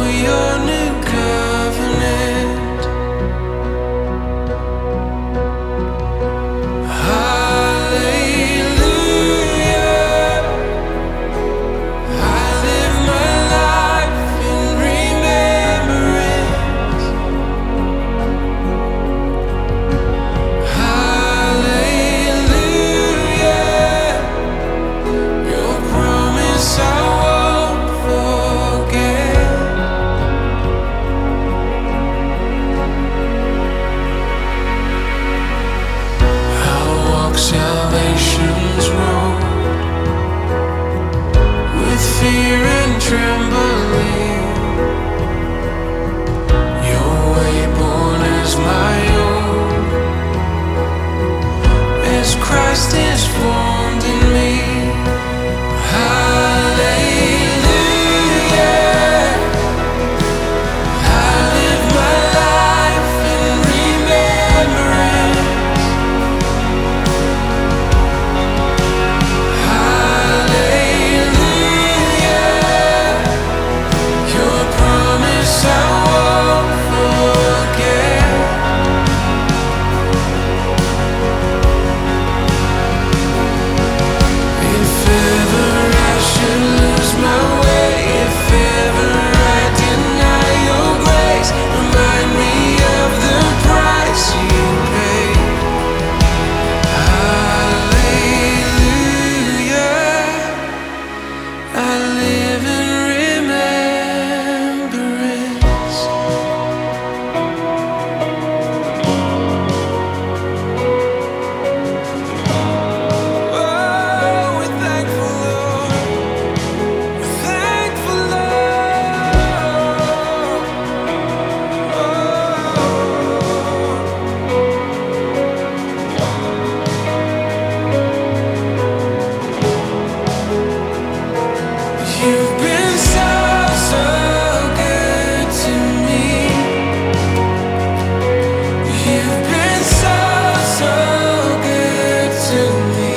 your new covenant. Hallelujah. I live my life in remembrance. Hallelujah. Your promise I won't forget. I'll walk salvation's road with fear and trembling. Your way born as my own, as Christ is formed in me. Hallelujah. I live my life in remembrance. Hallelujah. Your promise I won't forget. If ever I should lose my way, if ever I deny your grace, remind me of the price you paid. Hallelujah. I live in remembrance. Oh, we're thankful, Lord. We're thankful, Lord. You've been so, so good to me. You've been so, so good to me.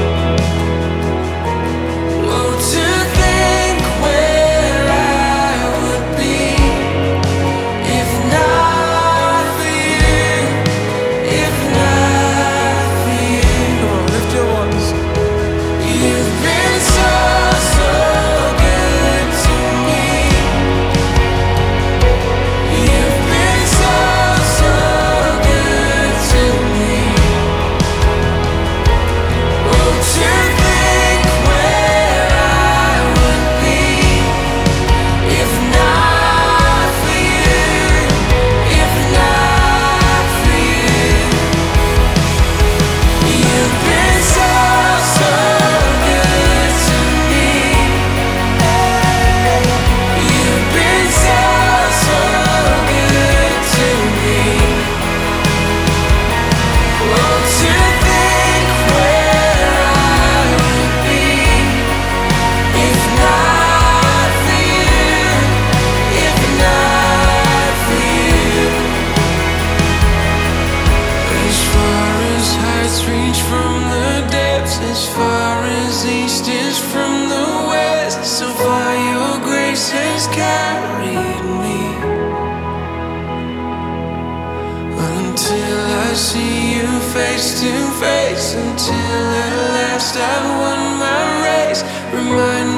Oh, to think where I would be if not for you, if not for you. Come on, lift your voice. You've been so, so good to me. You've been so, so good to me. Oh, to think where I would be if not for you, if not for you. You've been so, so good to me. You've been so, so good to me. Oh, to think where I would be if not for you, if not for you. As far as heights reach from the depths, as far as east is from the west, so far your grace has carried me. Until I see you face to face, until at last I've won my race. Remind